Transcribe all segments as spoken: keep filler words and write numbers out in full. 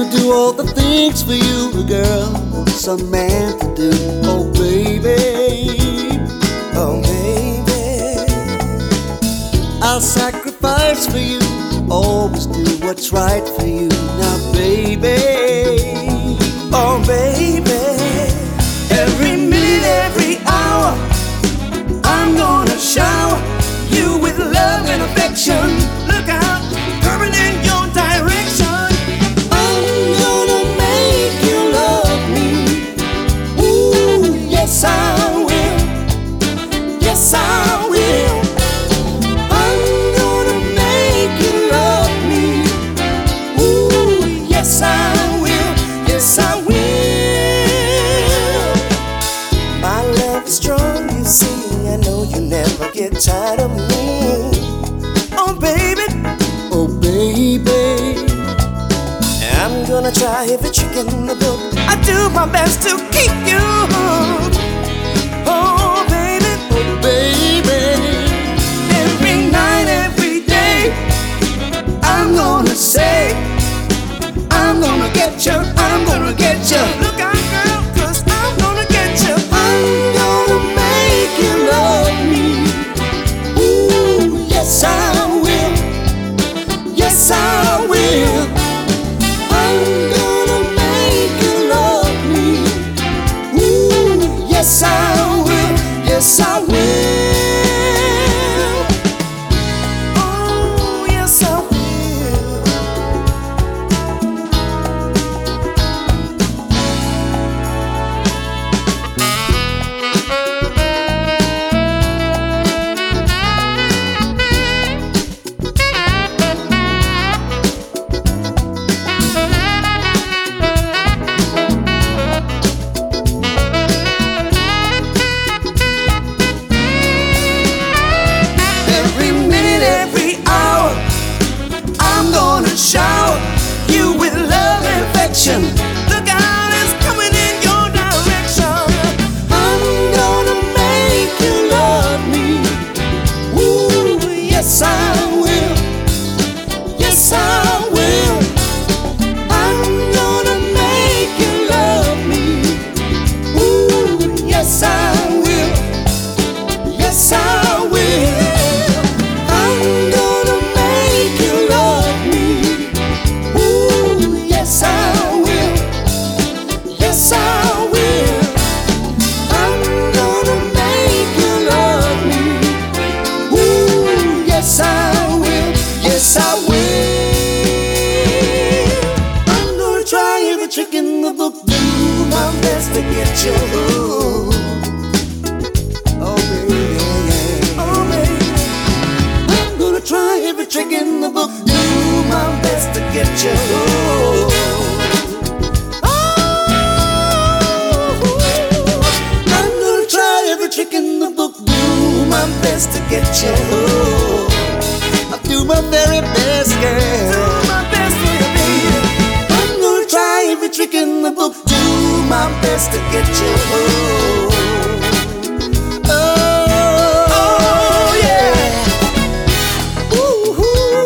do all the things for you, girl, some man to do. Oh baby, Oh baby, I'll sacrifice for you, always do what's right for you. Now baby, oh baby, every minute, every hour, I'm gonna shower you with love and affection. Look out, coming in your direction. I'm gonna make you love me. Ooh, yes I will. Yes I will. I'm gonna make you love me. Ooh, yes I will. Yes I will. My love is strong, you see. I know you never get tired of me. Oh baby, Oh baby, I'm gonna try every trick in the book. I do my best to keep you hooked. Oh baby, oh baby, every night, every day, I'm gonna say, I'm gonna get you, I'm gonna get you. Look out, girl, 'cause I'm gonna get you. I'm gonna make you love me. Ooh, yes I will. Yes I will. I'm gonna make you love me. Ooh, yes I will. Yes I will. Oh, yes I will. Every minute, every hour, I'm gonna shower you with love and affection. Look out, it's coming in your direction. I'm gonna make you love me. Ooh, yes I will. Yes I will. I'm gonna make you love me. Ooh, yes I will. Yes I will. I'm gonna make you love me. Ooh, yes I will. Yes I will. I'm gonna make you love me. Ooh, yes I will. Yes I will. I'm gonna try every trick in the book, do my best to get you. Oh baby, Oh baby, I'm gonna try every trick in the book, do my best to get you. I'm gonna try every trick in the book, do my best to get you. I'll do my very best, do girl. my best for you, baby. I'm gonna try every trick in the book, do my best to get you. Oh, Oh yeah. ooh,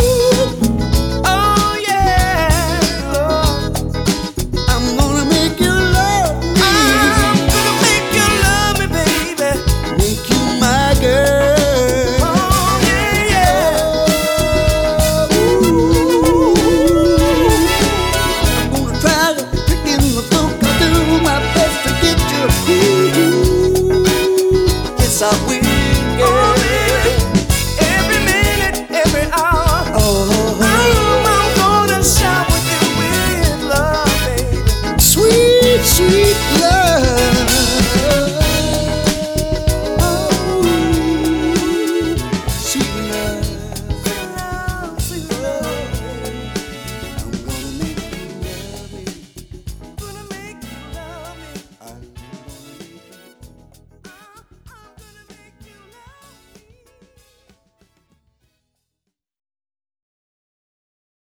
Oh yeah. Oh. I'm gonna make you love me, I'm gonna make you love me, baby. make you my girl. Oh yeah, yeah. Ooh, I'm gonna try every trick in the book, I'll do my best to get you. Yes, I will.